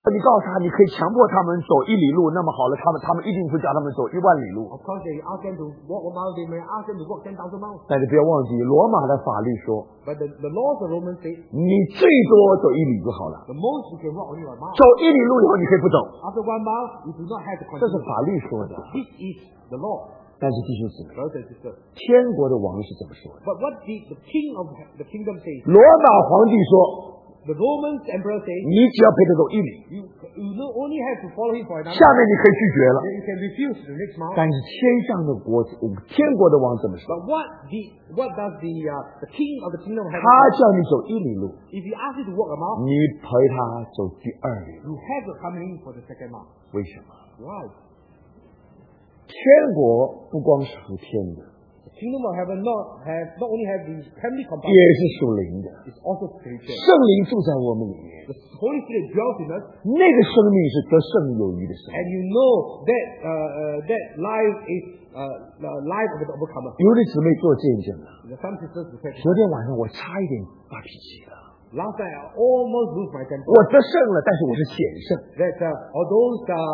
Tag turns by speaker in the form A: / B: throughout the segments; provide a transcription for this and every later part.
A: 你告诉他，你可以强迫他们走1里路，那么好了，他们一定会叫他们走1万里路。
B: Of course, they ask them to walk 1 mile, they may ask them to walk 10,000 miles.
A: 但是不要忘记，罗马的法律说，
B: But the laws of Romans say
A: 你最多走1里就好了。
B: the most you can walk only 1 mile.
A: 走1里路以后，你可以不走，
B: After 1 mile, you do not have to
A: 这是
B: continue.
A: 法律说的。
B: This is the law,
A: 但是弟兄姊妹，
B: brothers and sisters.
A: 天国的王是怎么说的？
B: But what did the king of the kingdom say?
A: 罗马皇帝说，
B: The Roman emperor says
A: 你只要陪他走1里，
B: you not only have to follow him for another
A: 下面你可以拒绝了。
B: then you can refuse the next mile.
A: 但是天上的国，天国的王怎么说？
B: But what does the king of the kingdom have
A: 他
B: to say?
A: 叫你走1里路，
B: If he asks you to walk a mile,
A: 你陪他走第2里路。
B: you have to come in for the second mile.
A: 为什么？
B: Why?
A: 天国不光是属天的，
B: The kingdom of heaven not only have the heavenly
A: 也
B: compartment,
A: 是属灵的。
B: it's also spiritual.
A: 圣灵住在我们里面，
B: The Holy Spirit dwells in us,
A: 那个生命是得胜有余的生命。
B: and you know that life is the life of the overcomer.
A: 有的姊妹做见证了，
B: Some sisters will say,
A: 昨天晚上我差一点发脾气了，
B: last night I almost lose my temper.
A: 我得胜了，但是我是险胜。
B: That although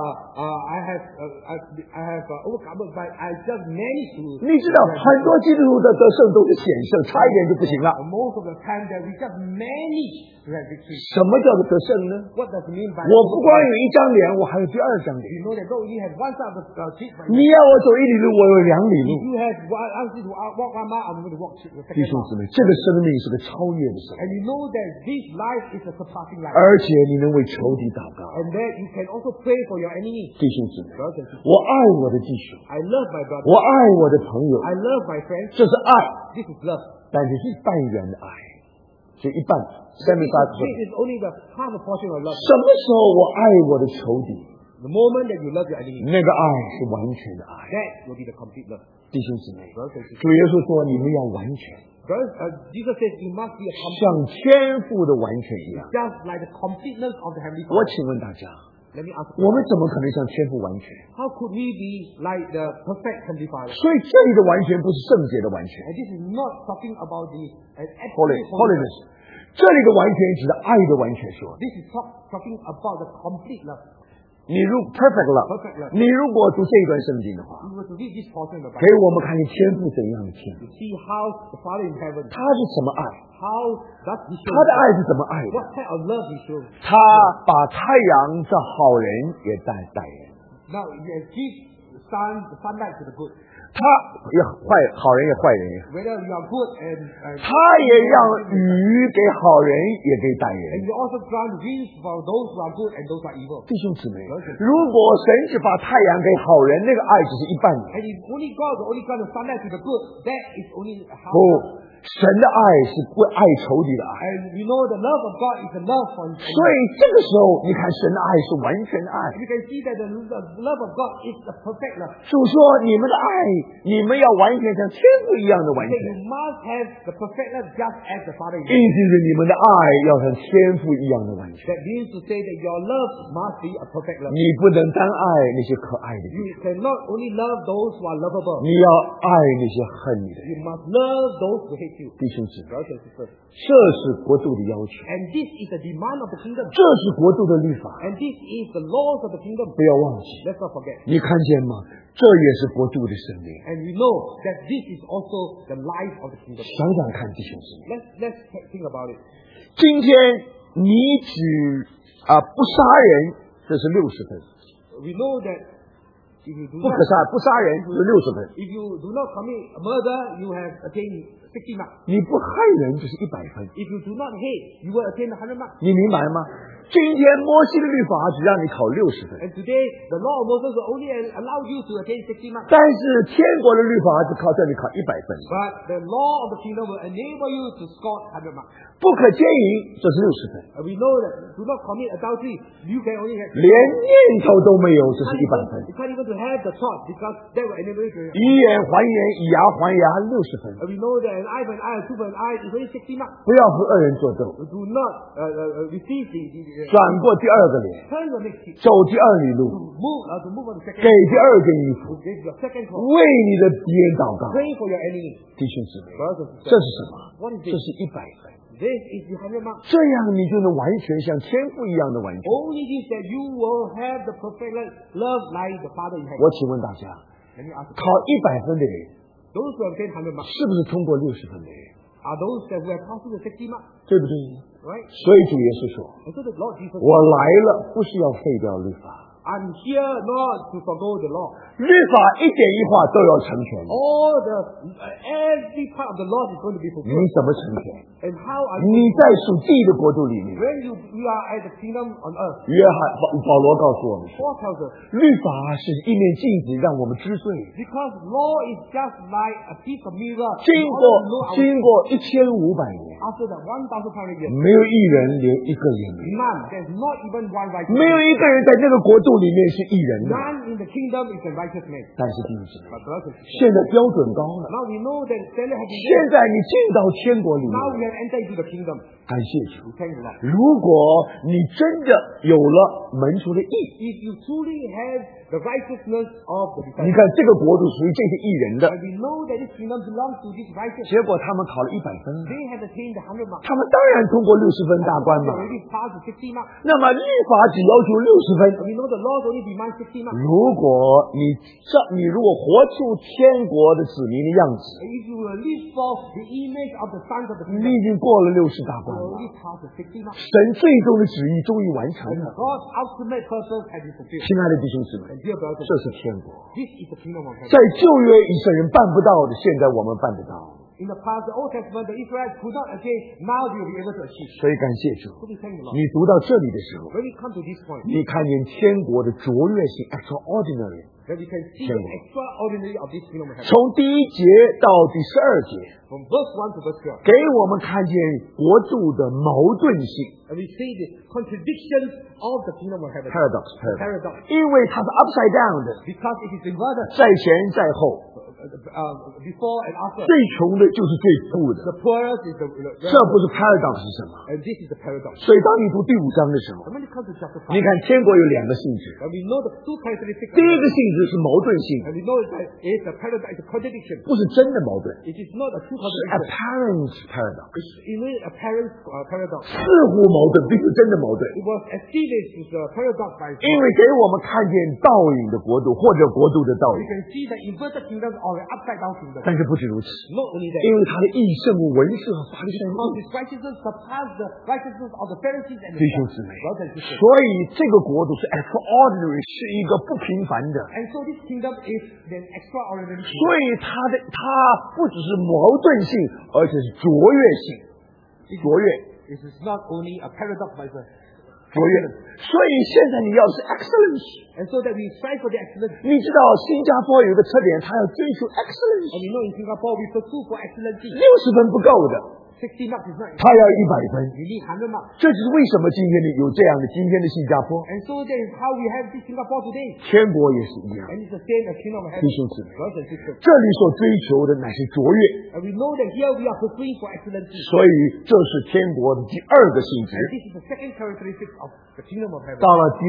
B: I have overcome, but I just managed to.
A: 你知道，很多基督徒的得胜都是险胜，差一点就不行了。
B: Most of the time that we just manage to have victory.
A: 什么叫做得胜呢？
B: What does it mean by?
A: 我不光有1张脸，我还有第2张脸。
B: You know that not only have one side of the cheek, but
A: 你要我走1里路，我有2里路。
B: you have one. I want you to walk 1 mile. I'm going to walk the
A: 弟
B: second
A: 兄
B: mile.
A: 姊妹，这个生命是个超越的生命，
B: And you know that this life is a surpassing life,
A: 而且你能为仇敌祷告。
B: and that you can also pray for your enemy.
A: 弟兄姊妹，
B: Brothers and sisters,
A: 我爱我的弟兄，
B: I love my brother.
A: 我爱我的朋友，
B: I love my friends.
A: 这是爱，
B: This is love.
A: 但是是半圆的爱，就一半
B: This
A: ，75%。
B: is only the half a portion of love.
A: 什么时候我爱我的仇敌，
B: The moment that you love your enemy,
A: 那个爱是完全的爱。
B: that will be the complete love.
A: 弟兄姊妹，
B: Brothers and sisters,
A: 主耶稣说你们要完全，
B: Jesus says you must be a
A: 像
B: complete,
A: 天父的完全一样。
B: just like the completeness of the heavenly
A: 我
B: Father.
A: 请问大家，
B: Let me ask
A: 我
B: you,
A: 们怎么可能像天父完全？
B: how could we be like the perfect heavenly Father?
A: 所以这里的完全不是圣洁的完全
B: And this is not talking about the
A: ，holy
B: absolute holiness.
A: holiness。这里的完全指的爱的完全说，
B: This is talking about the complete love.
A: 你如 perfect love，
B: Perfect love.
A: 你如果读这一段圣经的话，
B: If you were to read this portion of the
A: 给
B: Bible,
A: 我们看见天父怎样的天赋，
B: you see how the Father in heaven,
A: 他是怎么爱，
B: how does He
A: 他
B: show
A: 的爱是怎么爱的？
B: what kind of love He shows.
A: 他把太阳这好人也带人，
B: Now, He gives sunlight to the good.
A: 他也坏好人也坏人，
B: Whether you are good and
A: 他也让雨给好人也给歹
B: and
A: 人。
B: you also grant winds for those who are good and those who are evil.
A: 弟兄姊妹，如果神只把太阳给好人，那个爱只是一半的。
B: And if only God will only grant the sunlight to the good, that is only how.
A: 不，神的爱是不爱仇敌的爱。
B: And we know the love of God is the love for His
A: 所以这个时候，你看神的爱是完全的爱。
B: You can see that the love of God is the perfect love.
A: 主说：“你们的爱，你们要完全像天父一样的完
B: So
A: 全。
B: you must have the perfect love just as the Father is.
A: 意思是你们的爱要像天父一样的完全。
B: That means to say that your love must be a perfect love.
A: 你不能单爱那些可爱的人，
B: You cannot only love those who are lovable.
A: 你要爱那些恨你的人。
B: You must love those who hate you.
A: 弟兄姊妹，
B: Brothers and sisters.
A: 这是国度的要求，
B: And this is the demand of the kingdom.
A: 这是国度的律法。
B: And this is the laws of the kingdom.
A: 不要忘记，
B: Let's not forget.
A: 你看见吗？这也是国度的生命。
B: And we know that this is also the life of the kingdom.
A: 想想看，弟兄姊妹，
B: Let's think about it.
A: 今天你只不杀人，这是60分；
B: We know that if you do
A: 不
B: not
A: 可杀，不杀人是60分；
B: if you do not commit murder, you have attained 60 marks.
A: 你不害人就是100分。
B: If you do not hate, you will attain 100 marks.
A: 你明白吗？今天摩西的律法只让你考60分，
B: And today, the law of Moses will only allow you to attain 60 marks.
A: 但是天国的律法只叫你考100分。
B: But the law of the kingdom will enable you to score 100 marks.
A: 不可奸淫，这是60分；
B: And we know that do not commit adultery, you can only have
A: 连念头都没有，这是100分；
B: You can't even to have the thought because that will enable you to.
A: 以眼还眼，以牙还牙，60分。
B: And we know that an eye for an eye, a tooth for an eye is only 60 marks.
A: 不要和恶人作斗，
B: Do not receive the
A: 转过第2个脸，
B: turn the next cheek.
A: 走第2里路，
B: To move on the
A: 给
B: second.
A: 第2件衣服，
B: To give your second call.
A: 为你的敌人祷告。
B: Pray for your enemy.
A: 弟兄姊妹，
B: Brothers and
A: 这
B: sisters.
A: 是什么？
B: What is
A: 这
B: this?
A: 是100分。
B: This is the 100 mark.
A: 这样你就能完全像天父一样的完全。
B: Only this that you will have the perfect love like the Father in heaven.
A: 我请问大家，
B: Let me ask you,
A: 考100分的人，
B: those who have gained 100 marks,
A: 是不是通过60分的人？
B: are those that who have passed the 60 marks,
A: 对不对？
B: right?
A: 所以主耶稣说
B: And so the Lord Jesus,
A: 我来了，不是要废掉律法，
B: I'm here not to forgo the law.
A: 律法一点一画都要成全。
B: All every part of the law is going to be
A: 你
B: fulfilled.
A: 怎么成全？
B: And how are
A: 你
B: you?
A: 在属地的国度里面。
B: When you are at the kingdom on earth,
A: 约翰保罗告诉我们说，
B: Paul tells us,
A: 律法是一面镜子，让我们知罪。
B: because law is just like a piece of mirror.
A: 经
B: in order to know our
A: 过1500年，
B: after the 1,500 years,
A: 没有一人连一个也没有，
B: none. There's not even one righteous
A: 没有
B: man.
A: 一个人在那个国度里面是一人的。
B: None in the kingdom is a righteous man.
A: 但是弟兄姊妹，
B: But brothers and sisters,
A: 现在标准高了，
B: now we know that standard has been
A: 现
B: raised.
A: 在你进到天国里
B: Now
A: 面，
B: we have entered into the kingdom.
A: 感谢主。
B: We thank the Lord.
A: 如果你真的有了门徒的义，
B: If you truly have the righteousness of the
A: 你
B: disciples,
A: 看这个国度属于这些义人的，
B: and we know that this kingdom belongs to this righteous,
A: 结果他们考了100分，
B: they have attained the 100 mark.
A: 他们当然通过60分大关
B: They
A: 嘛。
B: already passed the 60 mark.
A: 那么律法只要求60分。
B: And we know the law only demands 60 mark.
A: 如果你如果活出天国的子民的样子，
B: And if you will live for the image of the sons of the
A: 你
B: kingdom,
A: 已经过了60大
B: you
A: 关
B: will
A: 了。
B: already passed the 60 mark.
A: 神最终的旨意终于完成
B: And
A: 了。
B: God's ultimate purpose has been fulfilled.
A: 亲爱的弟兄姊妹，
B: And dear brothers,
A: 这是天国。
B: this is the kingdom of heaven.
A: 在旧约以色列人办不到的，现在我们办得到。
B: In the past, the Old Testament, the Israelites could not attain. Now they will be able to achieve.
A: 所以感谢主。
B: So we thank the Lord.
A: 你读到这里的时候，
B: When we come to this point,
A: 你看见天国的卓越性 （extraordinary）。
B: that we can see the extraordinary of this kingdom of heaven.
A: 从第1节到第12节，
B: From verse 1 to verse 12.
A: 给我们看见国度的矛盾性
B: And we see the contradictions of the kingdom of heaven.
A: （paradox）。
B: Paradox.
A: 因为它是 upside down 的，
B: Because it is inverted
A: 在前在后，
B: before and after.
A: 最穷的就是最富的。
B: The poorest is the
A: 这不是 paradox 是什么？
B: and this is the paradox.
A: 所以当你读第5章的时候，
B: And when it comes to chapter 5,
A: 你看天国有2个性质，
B: and we know the two characteristics.
A: 第一个性质是矛盾性，
B: And we know that it's a paradox, it's a contradiction.
A: 不是真的矛盾，
B: It is not a true
A: 是
B: contradiction.
A: apparent paradox，
B: It's really a paradox.
A: 似乎矛盾，并不是真的矛盾。
B: It was as if it is a paradox by
A: 因为给我们看见倒影的国度或者国度的倒
B: We
A: 影，
B: can see the inverted kingdom or the upside down kingdom.
A: 但是不止如此，
B: Not only that,
A: 因为他的义胜过文士和法利赛人
B: because
A: 的义。
B: his righteousness surpassed the righteousness of the Pharisees and the
A: 弟兄姊妹
B: brothers and sisters.
A: 所以这个国度是 extraordinary，是一个不平凡的。
B: And so this kingdom is an extraordinary
A: 所
B: kingdom.
A: 以它不只是矛盾性，而且是卓越性，卓越。
B: It is not only a paradox but it's a
A: 卓越。所以现在你要是 excellence，
B: And so that we strive for the excellence.
A: 你知道新加坡有一个特点，它要追求 excellence，
B: And we know in Singapore we pursue for excellency.
A: 60分不够的，
B: 60 marks is not
A: 它要100分。
B: We need 100 marks.
A: 这就是为什么今天有这样的今天的新加坡，
B: And so that is how we have this Singapore today.
A: 天国也是一样。
B: And it's the same as kingdom of
A: 弟
B: heaven.
A: 兄姊妹，
B: Brothers and sisters.
A: 这里所追求的乃是卓越，
B: And we know that here we are pursuing for excellency.
A: 所以这是天国的第2个性质。
B: And this is the second characteristic of the kingdom of heaven.
A: 到了第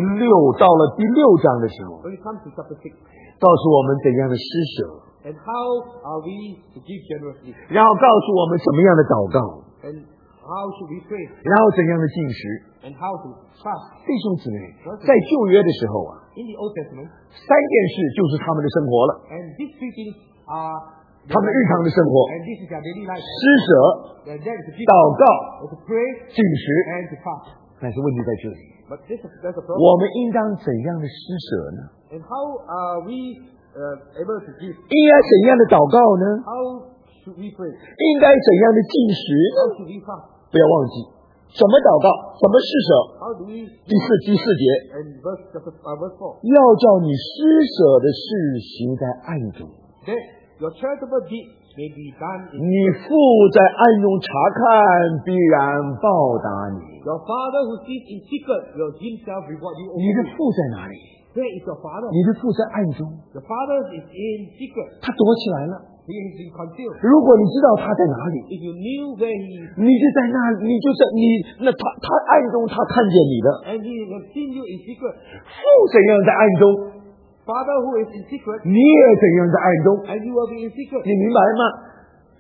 A: 6章的时候，
B: When it comes to chapter 6,
A: 告诉我们怎样的施舍，
B: and how are we to give generously,
A: 然后告诉我们怎么样的祷告，
B: and how should we pray,
A: 然后怎样的进食。
B: and how to fast.
A: 弟兄姊妹，在旧约的时候啊，
B: In the Old Testament,
A: 3件事就是他们的生活了，
B: and these three things are
A: 他们日常的生活：
B: and this is their daily life.
A: 施舍、
B: And that is to give,
A: 祷告、
B: and to pray,
A: 进食。
B: and to fast.
A: 但是问题在这里，
B: But that's the problem.
A: 我们应当怎样的施舍呢？
B: And how are we able to give?
A: 应该怎样的祷告呢？
B: How should we pray?
A: 应该怎样的进食呢？
B: How should we fast?
A: 不要忘记，怎么祷告，怎么施舍。
B: How do we?
A: 第四节，
B: And verse 4.
A: 要叫你施舍的事行在暗中，
B: That your charitable deeds may be done in
A: 你父在暗中查看，必然报答你。
B: your Father who sees in secret will himself reward you.
A: 你的父在哪里？
B: Where is your Father?
A: 你的父在暗中，
B: The Father is in secret.
A: 他躲起来了。
B: He is in concealed.
A: 如果你知道他在哪里，
B: If you knew where he is
A: 你就在那，你就在你那他暗中他看见你的。
B: and he has seen you in secret,
A: 父怎样在暗中，
B: Father who is in secret,
A: 你也怎样在暗中。
B: and you will be in secret.
A: 你明白吗？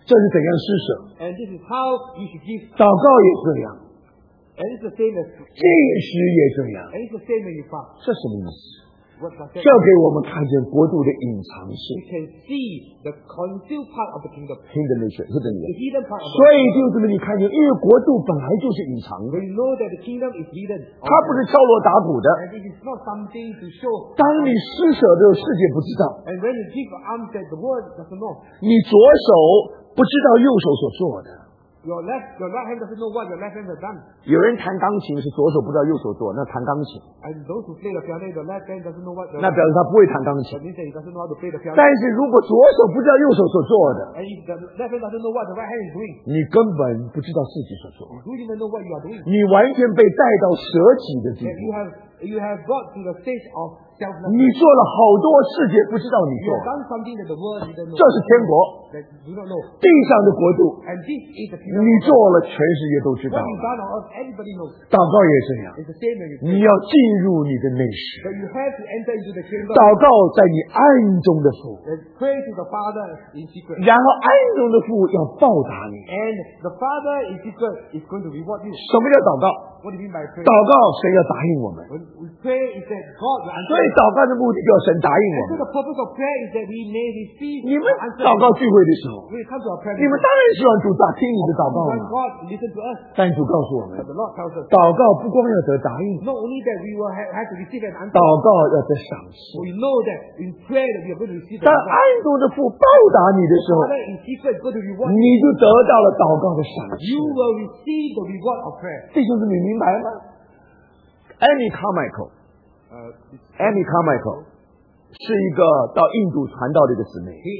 A: 这是怎样施舍？
B: And this is how you should give.
A: 祷告也这样，
B: And it's the same as
A: 禁食也这样。
B: and it's the same when you fast.
A: 这什么意思？
B: What does that
A: 这
B: mean?
A: 给我们看见国度的隐藏
B: You
A: 性
B: can see the concealed part of the kingdom.
A: ，hidden nature，
B: The hidden part of
A: 所以弟兄姊妹，你看见，因为国度本来就是隐藏的，
B: We know that the kingdom is hidden.
A: 它不是敲锣打鼓的。
B: And it is not something to show.
A: 当你施舍的时候，世界不知道，
B: And when you give alms, that the world doesn't know.
A: 你左手不知道右手所做的。
B: Your right hand doesn't know what your left hand has done.
A: 有人弹钢琴是左手不知道右手做，那弹钢琴，
B: And those who play the piano, the left hand doesn't know what.
A: 那表示他不会弹钢琴。
B: That means that he doesn't know how to play the piano.
A: 但是如果左手不知道右手所做的，
B: And if the left hand doesn't know what the right hand is doing,
A: 你根本不知道自己所做，
B: you don't even know what you are doing.
A: 你完全被带到舍己的地
B: That
A: 步。
B: you have got to the stage of
A: 你
B: selflessness.
A: 做了好多世界不知道你
B: You
A: 做
B: have，done something that the world didn't know.
A: 这是天国，
B: That do not know.
A: 地上的国度，
B: And this is the kingdom.
A: 你做了全世界都知道
B: What you
A: 了。
B: done on earth, everybody knows.
A: 祷告也这样，
B: It's the same when you
A: 你
B: pray.
A: 要进入你的内室，
B: But you have to enter into the kingdom.
A: 祷告在你暗中的父，
B: And pray to the Father in secret.
A: 然后暗中的父要报答你。
B: And the Father in secret is going to reward you.
A: 什么叫祷告？
B: What do you mean by prayer?
A: 祷告神要答应我们，
B: When we pray, is that God will
A: 所
B: answer.
A: 以祷告的目的叫神答应我
B: And so
A: 们。
B: the purpose of prayer is that we may receive
A: 你们
B: answer.
A: 祷告聚会的时候，
B: When we come to our prayer,
A: 你们当然希望主答听你的祷告
B: we want
A: 嘛。
B: God to listen to us.
A: 但主告诉我们，
B: But the Lord tells us,
A: 祷告不光要得答应，
B: not only that we will have to receive an answer,
A: 祷告要得赏赐。
B: we know that in prayer that we are going to receive the
A: 当
B: answer.
A: 暗中的父报答你的时候，
B: Father in secret is going to reward you.
A: 你就得到了祷告的赏赐。
B: You will receive the reward of prayer.
A: 弟兄姊妹明白吗？Annie Carmichael， Annie Carmichael 是一个到印度传道的一个姊妹
B: He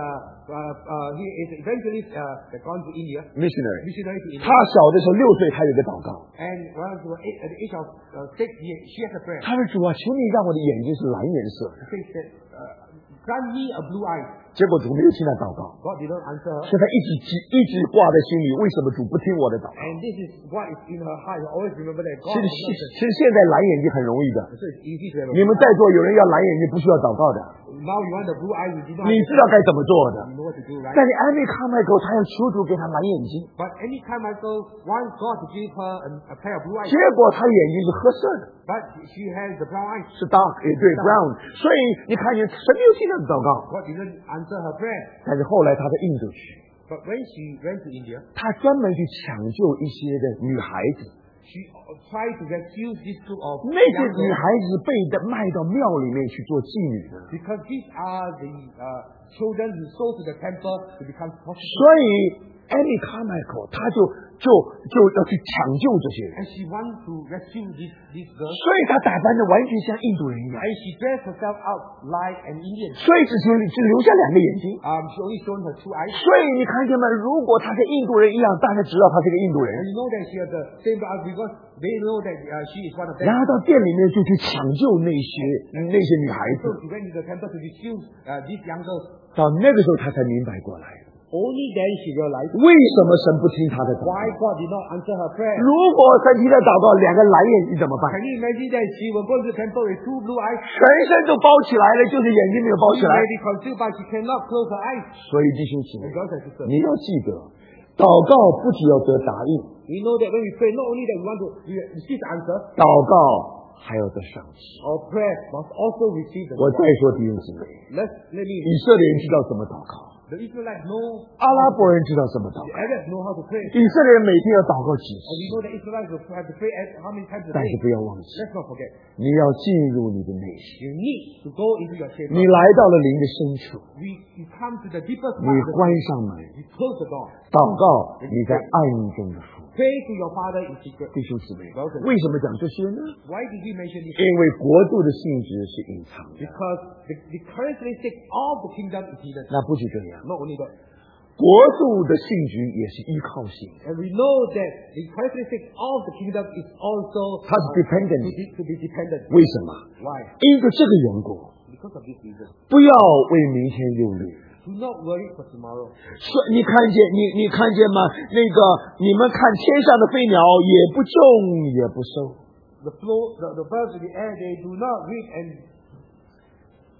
B: is eventually gone to India,
A: ，missionary。
B: missionary to
A: 她
B: India.
A: 小的时候6岁，她有个祷告，
B: And when she was at the age of 6 years, she has a prayer.
A: 她说：“主啊，求你让我的眼睛是蓝颜色的。
B: She says that, grant me a blue eye. ”
A: 结果主没有听她祷告，
B: God did not answer her.
A: 所以她一直挂在心里，为什么主不听我的祷告？
B: And this is what is in her heart. You always remember that
A: 其
B: God
A: 实
B: is not answer.
A: 其实现在蓝眼睛很容易的，
B: So it's easy to have a
A: 你们在座有人要蓝眼睛不需要祷告的，
B: Now you want the blue eye, you do not
A: 你
B: have
A: 知道该怎么做的。
B: you know what to do, right?
A: 但是 Annie Carmichael 她要求主给她蓝眼睛，
B: But anytime I go, want God to give her a pair of blue eyes,
A: 结果她眼睛是褐色的，
B: but she has the brown eyes.
A: 是 dark，也对 brown，所以你看见神没有听她的祷告。
B: God didn't answer her prayer.
A: 但是后来她在印度去，
B: But when she went to India,
A: 她专门去抢救一些的女孩子，
B: she tried to rescue this group of
A: 那些
B: young
A: 女
B: girls
A: 孩子被卖到庙里面去做妓女的，
B: because these are the children who sold to the temple to become prostitutes.
A: 所以 Annie Carmichael 她就要去抢救这些人，
B: And she wants to rescue these girls.
A: 所以她打扮的完全像印度人一样，
B: And she dressed herself out like an Indian.
A: 所以只留下2个眼睛。
B: She only shown her 2 eyes.
A: 所以你看见吗？如果她跟印度人一样，大家知道她是个印度人，
B: And you know that she has the same eyes because they know that she is one of them.
A: 然后到店里面就去抢救那些女孩
B: So
A: 子，
B: she went to the temple to rescue these young girls.
A: 到那个时候她才明白过来，
B: Only then she realized
A: 为什么神不听她的祷告。
B: why God did not answer her prayer.
A: 如果神听她祷告，2个蓝眼睛怎么办？
B: Can you imagine that she will go to the temple with 2 blue eyes?
A: 全身都包起来了，就是眼睛没有包起
B: She
A: 来。
B: may be concealed, but she cannot close her eyes.
A: 所以弟兄姊妹
B: And，brothers and sisters,
A: 你要记得，祷告不只要得答应，
B: we know that when we pray, not only that we want to receive the answer,
A: 祷告还要得赏赐。
B: our prayer must also receive the
A: 我再
B: reward.
A: 说弟兄姊妹，
B: Let me.
A: 以色列人知道怎么祷告，
B: The Israelites know,
A: 阿拉伯人知道怎么祷
B: the
A: 告，
B: Arabs know how to pray.
A: 以色列人每天要祷告几
B: And we
A: 次，
B: know that Israelites will have to pray how many times a
A: 但是
B: day.
A: 不要忘记，
B: Let's not forget.
A: 你要进入你的内心。
B: You need to go into your
A: 你
B: chamber.
A: 来到了灵的深处，
B: You come to the deepest
A: 你
B: part of
A: 关
B: the
A: 上门，
B: You close the door.
A: 祷告你在暗中的父。
B: Pray to your Father in secret.
A: 弟兄姊妹，为什么讲这些呢？
B: Why did we mention this?
A: 因为国度的性质是隐藏的。
B: Because the characteristic of the kingdom is hidden.
A: 那不止这样，
B: Not only that.
A: 国度的性质也是依靠性，
B: And we know that the characteristic of the kingdom is also
A: 它是 dependent。
B: to be dependent.
A: 为什么？
B: Why?
A: 因着这个缘故，
B: Because of this reason.
A: 不要为明天忧虑。
B: Do not worry for tomorrow.
A: 说你看见吗？那个你们看天上的飞鸟，也不种也不收，
B: The birds in the air, they do not reap and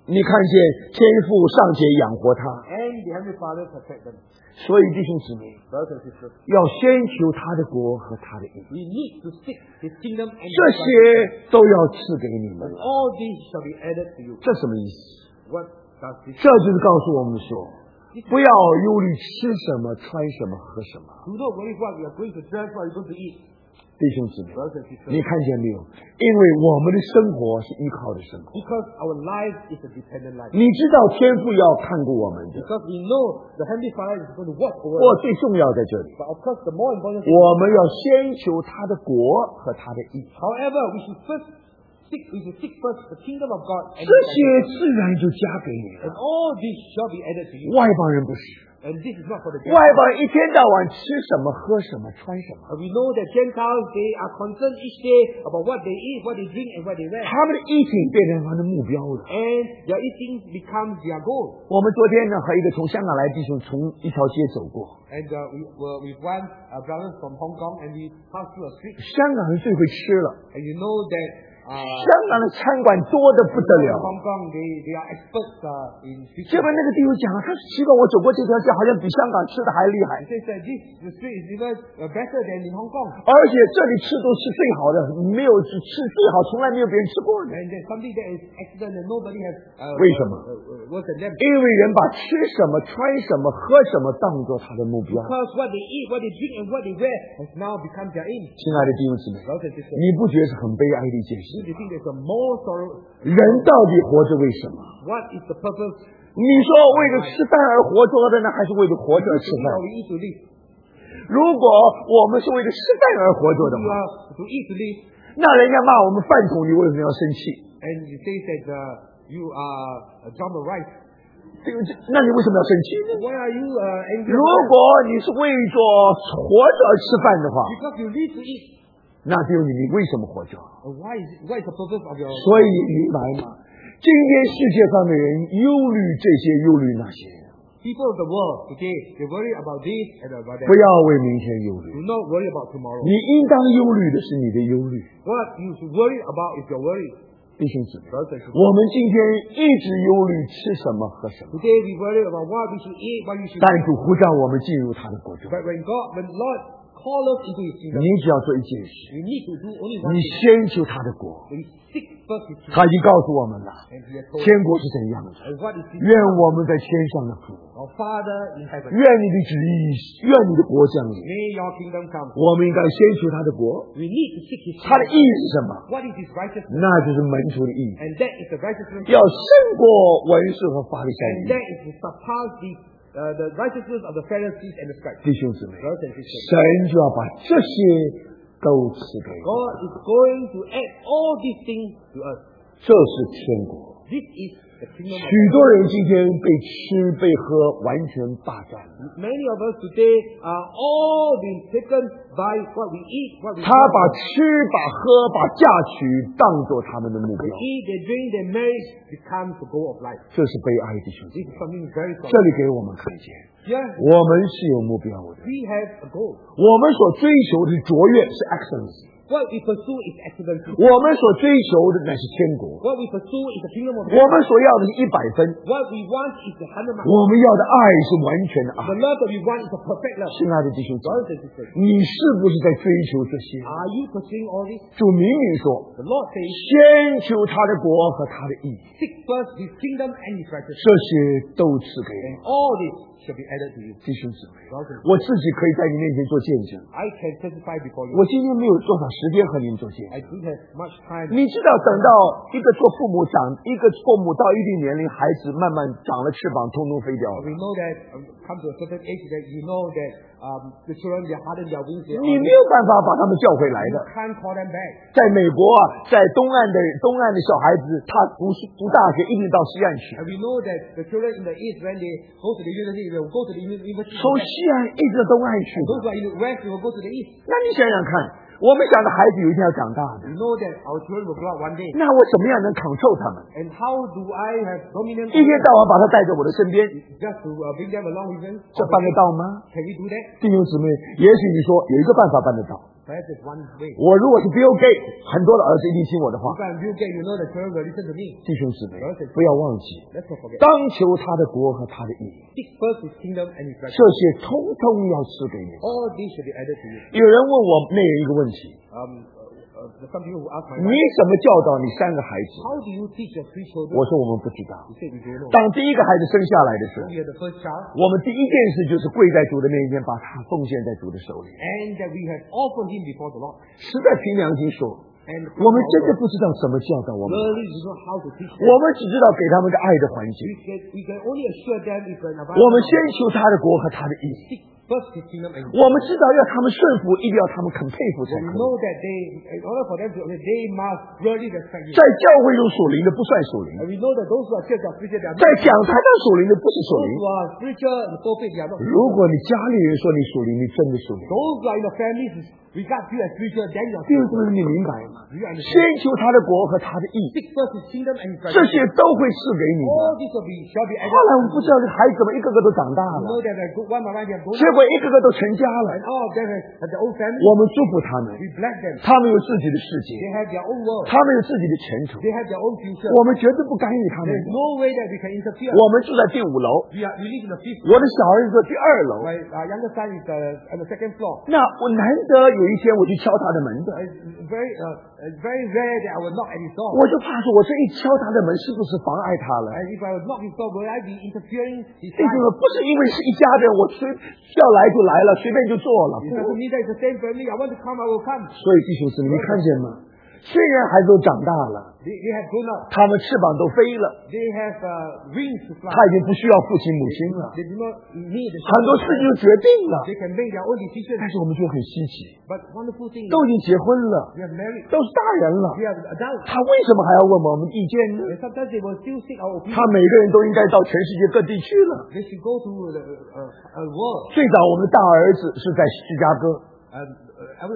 A: 你看见天父尚且养活他，
B: and the Heavenly Father protect them.
A: 所以弟兄姊妹
B: Brothers and sisters,
A: 要先求他的国和他的义，
B: we need to seek His kingdom and
A: 这
B: His
A: 些
B: righteousness.
A: 都要赐给你们
B: And
A: 了。
B: all these shall be added to you.
A: 这什么意思？
B: What does this
A: 这就是告诉我们说，不要忧虑吃什么、穿什么、喝什么。
B: do not worry what we are going to dress, what we are going to eat.
A: 弟兄姊妹，
B: Brothers and sisters,
A: 你看见没有？因为我们的生活是依靠的生活。
B: because our life is a dependent life.
A: 你知道天父要看顾我们的，
B: Because we know the Heavenly Father is going to watch
A: 不
B: over
A: 过
B: us.
A: 最重要在这里，
B: But of course, the more important thing,
A: 我们要先求他的国和他的义，
B: however, we should seek first the kingdom of God,
A: 这
B: and
A: 些自然就加给你
B: and
A: 了。
B: all these shall be added to you.
A: 外邦人不是，
B: And this is not for the
A: 外
B: Gentiles.
A: 邦人一天到晚吃什么、喝什么、穿什么，
B: We know that Gentiles, they are concerned each day about what they eat, what they drink, and what they wear.
A: 他们的衣品变成他的目标了。
B: And their eating becomes their goal.
A: 我们昨天呢和一个从香港来的弟兄从一条街走过，
B: And we were with one brother from Hong Kong, and we passed through a street.
A: 香港人最会吃了，
B: And you know that
A: 香港的餐馆多得不得了。
B: Hong Kong, they are experts in
A: 结
B: street
A: 果那个弟兄讲，他说奇怪，我走过这条街，好像比香港吃的还厉害，
B: He says that the street is even better than in Hong Kong.
A: 而且这里吃都是最好的，没有吃最好，从来没有别人吃过的。
B: And there's something that is excellent and nobody has
A: 为什么？
B: worse than them.
A: 因为人把吃什么、穿什么、喝什么当做他的目标。
B: Because what they eat, what they drink, and what they wear has now become their aim.
A: 亲爱的弟兄姊妹，
B: Brothers and sisters,
A: 你不觉得是很悲哀的一件
B: do
A: 事？
B: you think there's a more sorrow?
A: 人到底活着为什么？
B: What is the purpose?
A: 你说为了吃饭而活着的呢，还是为了活着而吃
B: To eat
A: 饭？
B: or we eat to live?
A: 如果我们是为了吃饭而活着的
B: We
A: 话，
B: are to eat to live,
A: 那人家骂我们饭桶，你为什么要生气？
B: and you say that you are a drum of rice.
A: 那你为什么要生气呢？
B: Why are you angry?
A: 如果你是为着活着而吃饭的话，
B: Because you live to eat.
A: 那就你为什么活着？
B: What is the purpose of your?
A: 所以你明白吗？今天世界上的人忧虑这些，忧虑那些，
B: People of the world today, they worry about this and about
A: 不
B: that.
A: 要为明天忧虑。
B: Do not worry about tomorrow.
A: 你应当忧虑的是你的忧虑，
B: What you should worry about is your worry.
A: 弟兄姊妹。
B: Brothers and sisters,
A: 我们今天一直忧虑吃什么喝什么，
B: today we worry about what we should eat, what we should
A: 但
B: drink.
A: 主呼召我们进入他的国中。
B: But when Lord call us into His kingdom,
A: 你只要做一件事，
B: we need to do only one
A: 你
B: thing.
A: 先求他的国。
B: We seek first His
A: 他
B: kingdom,
A: 已经告诉我们了，
B: and He has told
A: 天国是怎样的。
B: us what is His
A: 愿我们在天上的父，
B: Our Father in heaven.
A: 愿你的旨意，愿你的国降临。
B: May your kingdom come.
A: 我们应该先求他的国，
B: We need to seek His
A: 他的
B: kingdom.
A: 义是什么？
B: What is His righteousness?
A: 那就是门徒的义，
B: And that is the righteousness.
A: 要胜过文士和法利赛
B: And
A: 人。
B: that is to surpass the righteousness of the Pharisees and the scribes.
A: 弟兄姊妹，
B: Brothers and sisters,
A: 神就要把这些都赐给我们，
B: God is going to add all these things to us.
A: 这是天国。
B: This is the kingdom of
A: 许多人今天被吃被喝完全霸占了，
B: Many of us today are all being taken by what we eat, what we
A: 他把吃把喝把嫁娶当做他们的目标，
B: eat, they drink, their marriage becomes the goal of life.
A: 这是悲哀的弟兄姊
B: This
A: 妹。
B: is something very
A: 这
B: sorry.
A: 里给我们看见，
B: Here,
A: 我们是有目标的，
B: we have a goal.
A: 我们所追求的是卓越，是 excellence。
B: What we pursue is excellence.
A: 我们所追求的乃是天国，
B: What we pursue is the kingdom of
A: 我
B: heaven.
A: 们所要的是100分，
B: What we want is the 100 mark.
A: 我们要的爱是完全的爱
B: The。love that we want is a perfect love.
A: 亲爱的弟兄姊妹，
B: Brothers and sisters,
A: 你是不是在追求这些？
B: are you pursuing all this?
A: 主明明说，
B: The Lord says,
A: 先求他的国和他的义，
B: seek first His kingdom and His righteousness.
A: 这些都赐给你。
B: And all this shall be added to you.
A: 弟兄姊妹，
B: Brothers and
A: 我自己可以在你面前做见证。
B: sisters, I can testify before you.
A: 我今天没有多少时间和你们做见证。
B: I don't have much time.
A: 你知道，等到一个做父母一个父母到一定年龄，孩子慢慢长了翅膀，通通飞掉了。
B: We know that come to a certain age that you know that the children they harden their wings.
A: 你没有办法把他们叫回来
B: You
A: 的。
B: can't call them back.
A: 在美国啊，在东岸的小孩子，他读大学一定到西岸去，
B: And we know that the children in the east when they go to the university, they will go to the university.
A: 从西岸一直到东岸去。
B: Those who are in the west, they will go to the east.
A: 那你想想看，我们想的孩子有一天要长大的，
B: We know that our children will grow up one day.
A: 那我怎么样能 control 他们？
B: And how do I have dominion
A: 一天到晚把他带在我的身边，
B: just to bring them along with them?
A: 这办得到吗？
B: Can we do that?
A: 弟兄姊妹，也许你说有一个办法办得到，
B: Perhaps there's one way.
A: 我如果是 Bill Gates， 很多的儿子一定听我的话。
B: If I'm Bill Gates, you know the children will listen to me.
A: 弟兄姊妹，不要忘记，
B: Let's not forget.
A: 当求他的国和他的义，
B: Seek first His kingdom and His
A: 这
B: righteousness.
A: 些通通要赐给你。
B: All these should be added to you.
A: 有人问我那人一个问题，
B: Some people who ask my
A: 你
B: wife,
A: 怎么教导你3个孩子？
B: how do you teach your 3 children?
A: 我说我们不知道。
B: He said, we don't know.
A: 当第一个孩子生下来的时候，
B: We are the first child,
A: 我们第一件事就是跪在主的面前，把他奉献在主的手里。
B: and that we have offered Him before the Lord.
A: 实在凭良心说，
B: And
A: 我们真的不知道怎么教导我们，
B: really we know how to teach
A: 我
B: them.
A: 们只知道给他们个爱的环境。
B: We can only assure them if an
A: 我们先求他的国和他的义，
B: seek first His kingdom and
A: 我们知道要他们顺服，一定要他们肯佩服才
B: we
A: 可以。
B: know that in order for them to, they must really respect Him.
A: 在教会中属灵的不算属灵，
B: And we know that those who are church are spiritual, they are
A: 在
B: not.
A: 讲台上属灵的不是属
B: Those
A: 灵。
B: who are spiritual in the pulpit, they are not.
A: 如果你家里人说你属灵，你真的属灵。
B: Those who are in the families regard you as spiritual, then you are
A: 弟兄姊妹，你明白吗？
B: Do you
A: 先
B: understand?
A: 求他的国和他的义，
B: Seek first His kingdom and His
A: 这
B: righteousness.
A: 些都会赐给你的。
B: All this shall be
A: 后
B: added.
A: 来我们不知道这孩子们一个个都长大
B: You
A: 了，
B: know that one by one they have grown
A: 结
B: up,
A: 果一个个都成家了。
B: and all of them have their own family.
A: 我们祝福他们，
B: We bless them.
A: 他们有自己的世界，
B: They have their own world.
A: 他们有自己的前途。
B: They have their own future.
A: 我们绝对不干预他们
B: There is
A: 的。
B: no way that we can interfere.
A: 我们住在第5楼，
B: We live in the 5th
A: 我的小儿子在第2楼。
B: My younger son is on the 2nd floor.
A: 那我难得有一天我去敲他的门的，
B: It's very rare that I will knock at his door.
A: 我就怕说，我这一敲他的门是不是妨碍他了？
B: And if I would knock his door, will I be interfering his
A: 弟兄
B: life?
A: 们，不是因为是一家人，我要来就来了，随便就做了。
B: It doesn't mean that it's the same family. I want to come, I will come.
A: 所以弟兄姊妹，你看见吗？虽然孩子都长大了，
B: They have grown up.
A: 他们翅膀都飞了，
B: They have wings to fly.
A: 他已经不需要父亲母亲了，
B: They do not need the
A: 很多事情就决定了。
B: They can make their own decisions.
A: 但是我们觉得很稀奇，
B: But wonderful thing is
A: 都已经结婚了，
B: we have married.
A: 都是大人了，
B: We have adults.
A: 他为什么还要问我们意见呢？
B: And sometimes they will still seek our
A: 他
B: opinion.
A: 每个人都应该到全世界各地去了。
B: They should go to the world.
A: 最早我们的大儿子是在芝加哥，
B: Our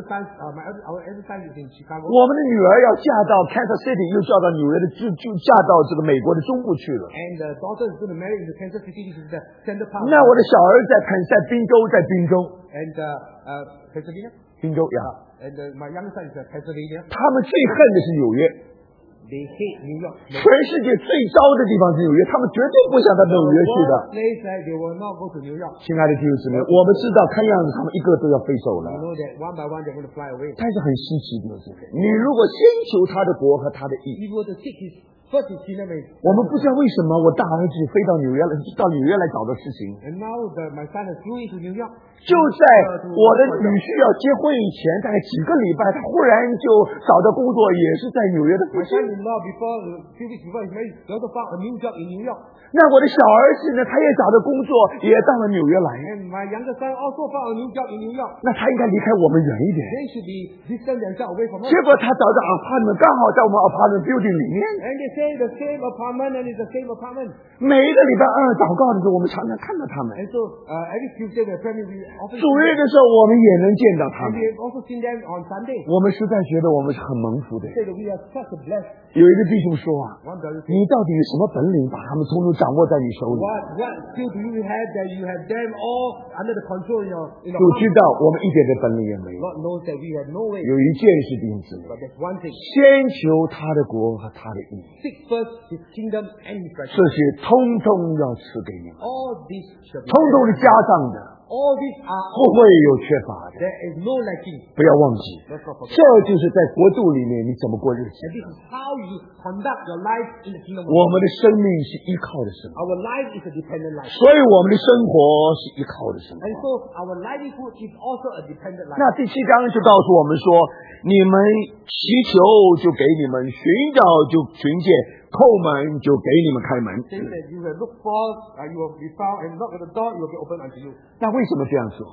B: elder son is in Chicago.
A: 我们的女儿要嫁到 Kansas City，又嫁到纽约的，就嫁到这个美国的中部去了。
B: And the daughter is going to marry in the Kansas City. This is the center part.
A: 那我的小儿子在宾州，在宾州，
B: And Pennsylvania.
A: 宾州呀。
B: And my younger son is Pennsylvania.
A: 他们最恨的是纽约，
B: They hate New York.
A: 全世界最糟的地方是纽约，他们绝对不想到纽约去的。
B: Worst place that they will not go to New York.
A: 亲爱的弟兄姊妹，我们知道，看样子他们一个都要飞走了
B: You。know that one by one they're going to fly away.
A: 但是很稀奇，弟兄姊妹，你如果先求他的国和他的义，
B: If you were to seek his first his kingdom and
A: 我们不知道为什么我大儿子飞到纽约来，到纽约来找的事情。
B: and now my son has flew into New York.
A: 就在我的女婿要结婚以前，大概几个礼拜，他忽然就找到工作，也是在纽约的附
B: My
A: 近。
B: son-in-law before a few weeks before his marriage, he also found a new job in New York.
A: 那我的小儿子呢，他也找到工作，也到了纽约来。
B: And my younger son also found a new job in New York.
A: 那他应该离开我们远一点。
B: They should be distant themselves away from us.
A: 结果他找到 apartment，刚好在我们 apartment building 里面。
B: And they say the same apartment and it's the same apartment.
A: 每一个礼拜2祷告的时候，我们常常看到他们。
B: And so every Tuesday we're praying, we often
A: 主日的时候，我们也能见到他
B: and
A: 们
B: we。have also seen them on Sunday.
A: 我们实在觉得我们是很蒙福的。
B: Say that we are such a blessed.
A: 有一个弟兄说啊，
B: One brother
A: 你
B: said,
A: 到底有什么本领把他们统统掌握在你手里？
B: what skill do you have that you have them all under the control in your
A: 主知道我们一点的本领也没有。
B: God knows that we have no way.
A: 有一件事，弟兄姊妹，
B: But there's one thing.
A: 先求他的国和他的义，
B: Seek first his kingdom and his
A: 这
B: righteousness.
A: 些通通要赐给你们，
B: All these shall be
A: 通通是加上的，
B: all these are
A: 不会有缺乏的。
B: there is no lacking.
A: 不要忘记，
B: Let's not forget.
A: 这就是在国度里面你怎么过日子。
B: And this is how you conduct your life in the kingdom of
A: 我
B: God.
A: 们的生命是依靠的生命，
B: Our life is a dependent life.
A: 所以我们的生活是依靠的生命。
B: And so our livelihood is also a dependent life.
A: 那第7章就告诉我们说，你们祈求就给你们，寻找就寻见，叩门就给你们开门。
B: Saying that you will look for, you will be found, and knock at the door, it will be opened unto you.
A: 那为什么这样说？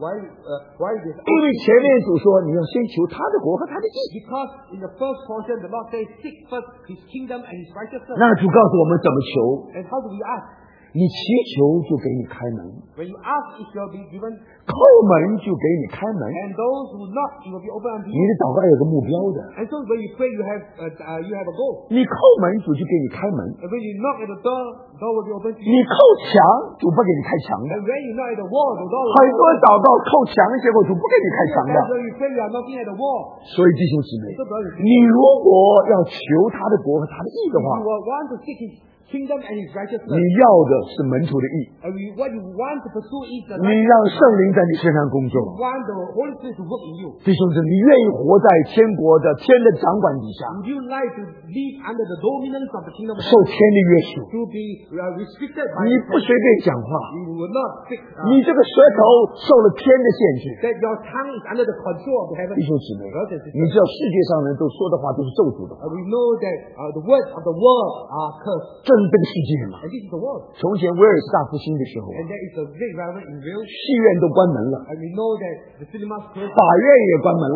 B: Why this?
A: 因为前面主说你要先求他的国和他的义。
B: Because in the first portion, the Lord says, seek first his kingdom and his righteousness.
A: 那主告诉我们怎么求，
B: And how do we ask?
A: 你祈求就给你开门，
B: When you ask, it shall be given.
A: 叩门就给你开门。
B: And those who knock, it will be opened unto
A: 你
B: you.
A: 的祷告有个目标的，
B: And so when you pray, you have a goal.
A: 你叩门主就给你开门。
B: And when you knock at the door, door will be open to
A: 你
B: you.
A: 扣墙，主不给你开墙的。
B: And when you knock at the wall, the door will
A: 很
B: be
A: 多
B: open.
A: 祷告扣墙，结果主不给你开墙的。
B: Sometimes when you pray, you are knocking at the wall.
A: 所以弟兄姊妹，你如果要求他的国和他的义的
B: You
A: 话，
B: will want to seek His kingdom and His
A: 你
B: righteousness.
A: 要的是门徒的义，
B: And what you want to pursue is the
A: 你让圣灵在你身上工
B: You
A: 作。
B: want the Holy Spirit to work in you.
A: 弟兄姊妹，你愿意活在天国的天的掌管底下，
B: Would you like to live under the dominance of the kingdom of
A: 受
B: heaven?
A: 天的约束？
B: To be restricted by
A: 你
B: the
A: 不随便讲话，
B: You will not speak.
A: 你这个舌头受了天的限制。
B: That your tongue is under the control of the heaven.
A: 弟兄姊妹，
B: Brothers and
A: 你
B: sisters,
A: 知道世界上人都说的话都是咒诅的话，
B: we know that the words of the world are cursed.
A: 这是这个世界嘛。
B: And this is the world.
A: 从前威尔士大复兴的时候，
B: And there is a great revival in Wales.
A: 戏院都关门了，
B: And we know that the cinemas closed.
A: 法院也关门了，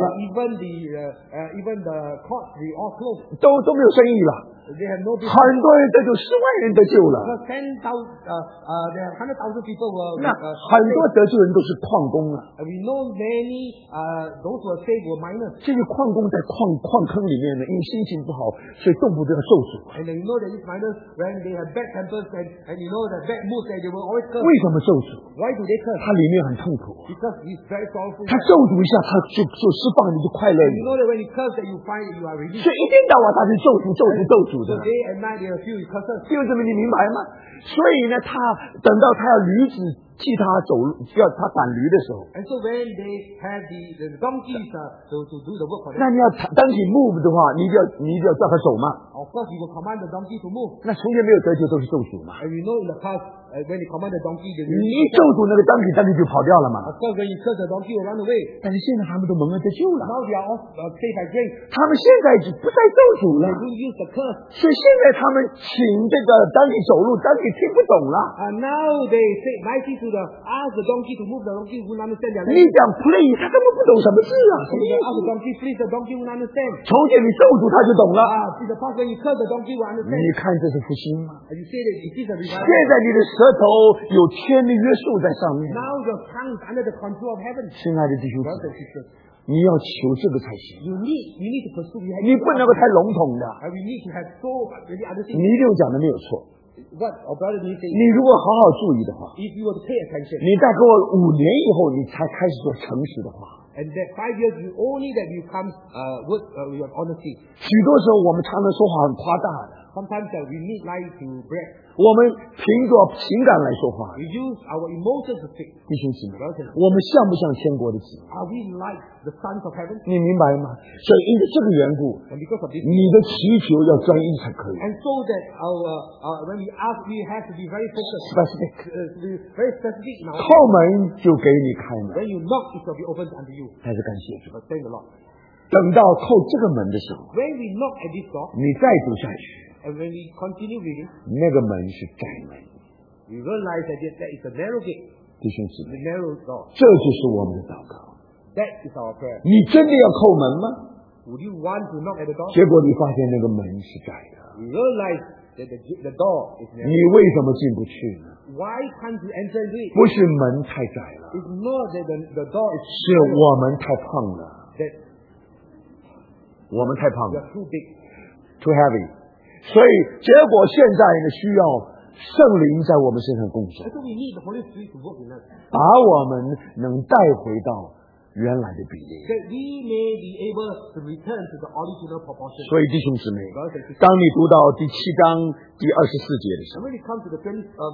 B: Even the courts, they all closed.
A: 都没有生意了。
B: They have no
A: 很
B: business.
A: 多人得救，10万人得救了。
B: There are 100,000 people were
A: 那很多得救人都是矿工啊，
B: we know many those who are saved were minors.
A: 这些矿工在矿坑里面呢，因为心情不好，所以动不得要受诅。
B: And you know that these minors, when they have bad tempers and you know that bad moods, that they will always curse.
A: 为什么受诅？
B: Why do they curse?
A: 他里面很痛苦，
B: Because he's very sorrowful.
A: 他咒诅一下，他就释放，你就快乐
B: And you
A: 了。
B: know that when you curse, that you find that you are released.
A: 所以一天到晚他是咒诅的
B: So。day and night they refuse curses.
A: 弟兄姊妹，你明白吗？所以呢，他等到他要驴子替他走路，要他赶驴的时候，
B: And so when they have the donkeys to do the work for them,
A: 那你要当起 move 的话，你一定要叫他走嘛。
B: of course you will command the donkey to move.
A: 那从前没有得救都是咒诅嘛。
B: And we know in the past, when you command the donkey, they
A: 你
B: will
A: 一咒诅那个当起就跑掉了嘛。
B: Of course, when you curse the donkey, will run away.
A: 但是现在他们都蒙恩得救了，
B: Now they are all saved by grace.
A: 他们现在就不再咒诅了
B: They，don't use the curse.
A: 所以现在他们请这个当起走路，当起听不懂了。
B: And now they say nicely to ask the donkey to move. The donkey won't understand their
A: 你
B: language.
A: 讲 please，他根本不懂什么字啊，什么
B: And
A: 意
B: you ask the
A: 思？
B: donkey, please, the donkey won't understand.
A: 从前你咒诅他就懂了。
B: In the past, when you curse the donkey, will understand.
A: 你看这是复兴吗？
B: And you say that it is a
A: 现
B: revival.
A: 在你的舌头有天的约束在上面，
B: Now your tongue is under the control of heaven.
A: 亲爱的弟兄姊
B: Brothers
A: 妹
B: and，sisters,
A: 你要求这个才行，
B: you need to pursue.
A: 你不能够太笼统的。
B: And we need to have so many other
A: 你
B: things.
A: 一定讲的没有错，
B: What our brother needs to say,
A: 你如果好好注意的话，
B: if you were to pay attention,
A: 你再给我5年以后，你才开始说诚实的话。
B: and that 5 years, you only that you come with your honesty.
A: 许多时候我们常常说话很夸大的，
B: Sometimes we need lies to brag.
A: 我们凭着情感来说话。
B: We use our emotions to speak.
A: 弟兄姊妹，我们像不像天国的子民？
B: Are we like the sons of heaven?
A: 你明白吗？所以因着这个缘故，
B: And because of this,
A: 你的祈求要专一才可以。
B: and so that when we ask, we have to be very focused,
A: Specific，
B: to be very specific in our.
A: 后门就给你开门，
B: When you knock, it shall be opened unto you.
A: 还是感谢主。
B: But thank the Lord.
A: 等到扣这个门的时候，
B: When we knock at this door,
A: 你再读下去，
B: and when we continue reading,
A: 那个门是窄门。
B: we realize that that is a narrow gate,
A: 弟兄姊
B: the
A: 妹，
B: narrow door.
A: 这就是我们的祷告。
B: That is our prayer.
A: 你真的要叩门吗？
B: Would you want to knock at the door?
A: 结果你发现那个门是窄的，
B: We realize that the door is
A: 你
B: narrow.
A: 为什么进不去呢？
B: Why can't you enter into it?
A: 不是门太窄了，
B: It's not that the door is
A: 是我们太胖了，
B: that
A: 我们太胖
B: we
A: 了
B: are too big.
A: ，too heavy。所以结果现在呢，需要圣灵在我们身上工作
B: And，so we need the Holy Spirit to work in us,
A: 把我们能带回到原来的比例。
B: that we may be able to return to the original proportion.
A: 所以弟兄姊妹，
B: Brothers and sisters,
A: 当你读到第7章第24节的时
B: and
A: 候，
B: when it comes to the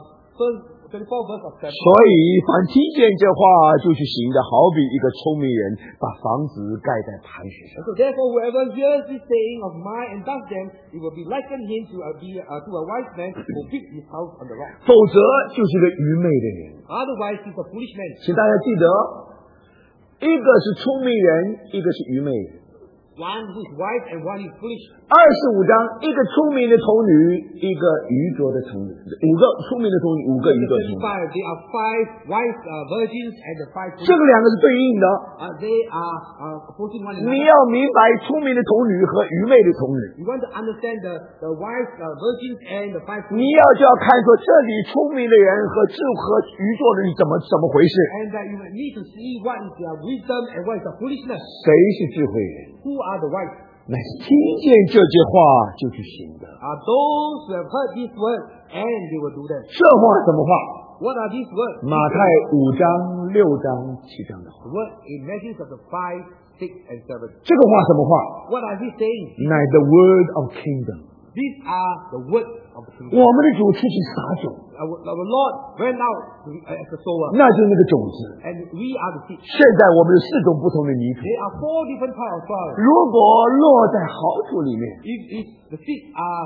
B: 24 verse of 7,
A: 所以凡听见这话就去行的，好比一个聪明人把房子盖在磐石上。
B: and so therefore whoever hears this saying of mine and does them, it will be likened him to a wise man who built his house on the rock.
A: 否则就是个愚昧的人。
B: Otherwise, he's a foolish man.
A: 请大家记得，一个是聪明人，一个是愚昧人。
B: One who is wise and one is foolish.
A: 25章，一个聪明的童女，一个愚拙的童女，5个聪明的童女，5个愚拙的童女。
B: 25, there are 5 wise virgins and the 5
A: 这
B: foolish.
A: 个2个是对应的。
B: They are opposing one
A: 你
B: another.
A: 要明白聪明的童女和愚昧的童女。
B: You want to understand the wise virgins and the 5
A: 你
B: foolish.
A: 就要看说这里聪明的人和愚拙的人怎么回事？
B: And that you need to see what is their wisdom and what is their foolishness.
A: 谁是智慧人？
B: Who are the wise?
A: 乃是听见这些话就去行的。
B: are those who have heard these words and they will do them.
A: 这话什么话？
B: What are these words?
A: 马太5章、6章、7章的话。
B: The word in Matthew chapter 5, 6, and 7.
A: 这个话什么话？
B: What are he saying?
A: 乃 the word of kingdom。
B: These are the words of the kingdom.
A: 我们的主出去撒种，
B: Our Lord went out as a sower,
A: 那就是那个种子。
B: and we are the seed.
A: 现在我们有4种不同的泥土，
B: There are 4 different types of soil.
A: 如果落在好土里面，
B: If the seeds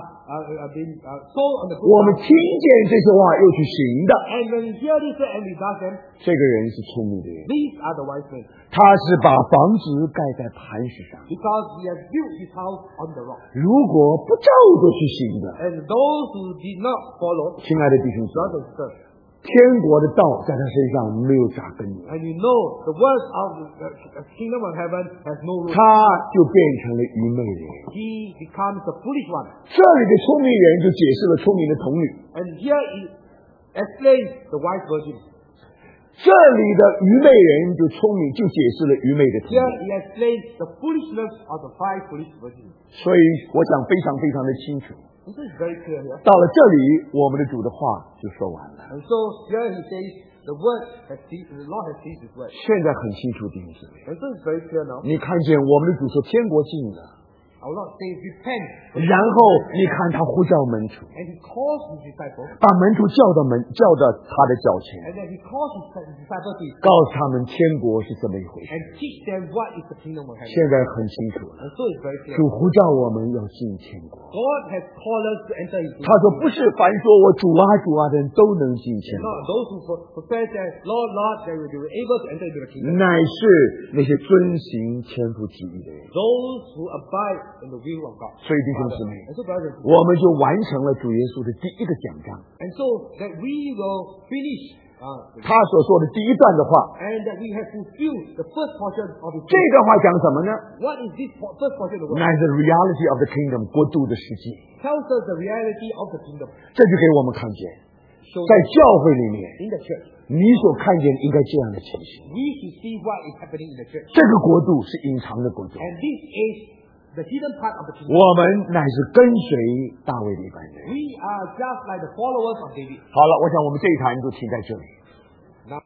B: are being sown on the
A: 我们
B: good
A: 听见这些话又去行的，
B: and when we hear this and we does them,
A: 这个人是聪明的人。
B: these are the wise men,
A: 他是把房子盖在磐石上，
B: because he has built his house on the rock.
A: 如果不照着去行的，
B: And those who did not follow,
A: 亲爱的弟兄姊妹，
B: brothers and sisters,
A: 天国的道在他身上没有扎根，
B: and you know the words of the kingdom of heaven has no root.
A: 他就变成了愚昧人。
B: He becomes a foolish one.
A: 这里的聪明人就解释了聪明的童女，
B: And here he explains the wise virgin.
A: 这里的愚昧人就聪明，就解释了愚昧的童
B: Here
A: 女。
B: he explains the foolishness of the 5 foolish virgins.
A: 所以我想非常非常的清楚。
B: This is very clear here.
A: 到了这里，我们的主的话就说完了。
B: And so here he says the word has ceased, the Lord has ceased his word.
A: 现在很清楚，弟兄姊妹，
B: And so it's very clear now.
A: 你看见我们的主说天国近了，
B: Our Lord says repent.
A: 然后你看他呼叫门徒，
B: And he calls his disciples.
A: 把门徒叫到他的脚前，
B: And then he calls his disciples to his
A: 告诉他们天国是这么一回事。
B: and teach them what is the kingdom of heaven.
A: 现在很清楚了，
B: And so it's very clear.
A: 主呼召我们要进天国。
B: God has called us to enter his
A: 他
B: kingdom.
A: 说不是凡说我主啊主啊的人都能进天国，
B: Not those who profess that Lord, Lord, they will be able to enter into the kingdom.
A: 乃是那些遵行天父旨意的人。
B: Those who abide in the will of God.
A: 所以弟兄姊妹，
B: And so, brothers,
A: 我们就完成了主耶稣的第一个讲章，
B: and so that we will finish
A: 他所说的第一段的话。
B: and that we have fulfilled the first portion of his
A: 这
B: kingdom.
A: 段话讲什么呢？
B: What is this first portion of the
A: 乃
B: word?
A: 是 reality of the kingdom 国度的实际。
B: Tells us the reality of the kingdom.
A: 这就给我们看见，
B: So
A: 在教会里面，
B: in the church,
A: 你所看见应该这样的情形。
B: we should see what is happening in the church.
A: 这个国度是隐藏的国度，
B: And this is the hidden part of the kingdom.
A: 我们乃是跟随大卫的一般人。
B: We are just like the followers of David.
A: 好了，我想我们这一堂就停在这里。